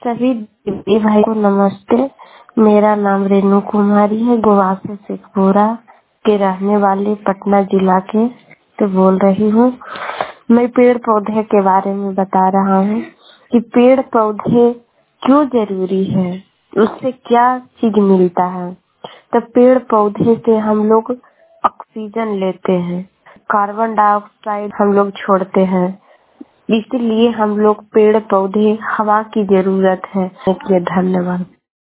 सभी दीदी भाई को नमस्ते। मेरा नाम रेणु कुमारी है, गोवा से शेखपुरा के रहने वाली पटना जिला के से बोल रही हूँ। मैं पेड़ पौधे के बारे में बता रहा हूँ कि पेड़ पौधे क्यों जरूरी है, उससे क्या चीज मिलता है। तो पेड़ पौधे से हम लोग ऑक्सीजन लेते हैं, कार्बन डाइऑक्साइड हम लोग छोड़ते हैं, इसलिए हम लोग पेड़ पौधे हवा की जरूरत है। धन्यवाद।